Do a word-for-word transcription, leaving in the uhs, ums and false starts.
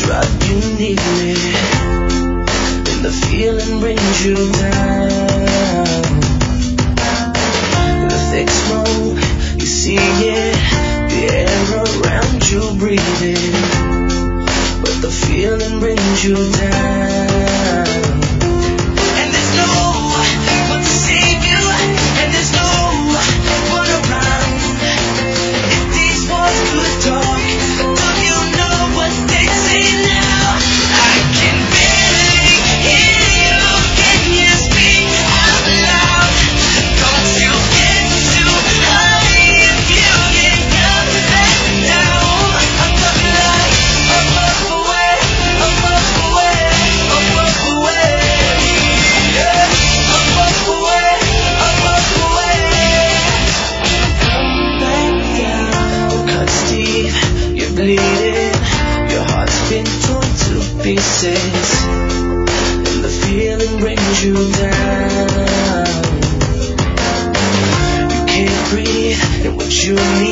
right beneath me, and the feeling brings you down. The thick smoke, you see it, the air around you breathing, but the feeling brings you down. And there's no one to save you, and there's no one around. If these walls could talk, do you know what they say now? I can barely hear you. Can you speak out loud? Don't you get too high if you get come back down. I'm talking like a month away, a month away, a month away. Yeah, a month away, a month away. Back down, cuts deep, you're bleeding, your heart's been torn to pieces, and the feeling brings you down. You can't breathe, and what you need